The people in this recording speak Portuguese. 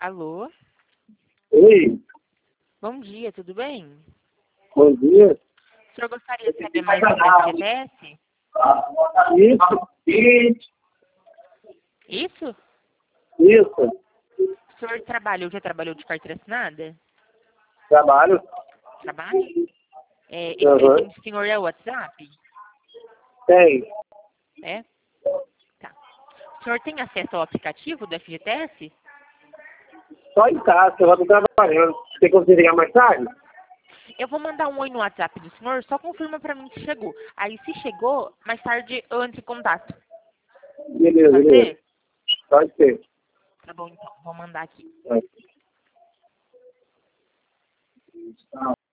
Alô? Oi, Bom dia, tudo bem? bom dia. O senhor gostaria de saber mais sobre a FGTS? Isso, Isso? isso. O senhor já trabalhou de carteira assinada? Trabalho. Trabalha? Esse Aham. telefone do senhor é o WhatsApp? Tem. É? Tá. O senhor tem acesso ao aplicativo do FGTS? Só em casa, eu vou estar trabalhando. Tem como você ligar mais tarde? Eu vou mandar um oi no WhatsApp do senhor, só confirma pra mim se chegou. Aí, se chegou, mais tarde eu entro em contato. Beleza, Pode beleza. ser? Pode ser. Tá bom, então. Vou mandar aqui. Pode.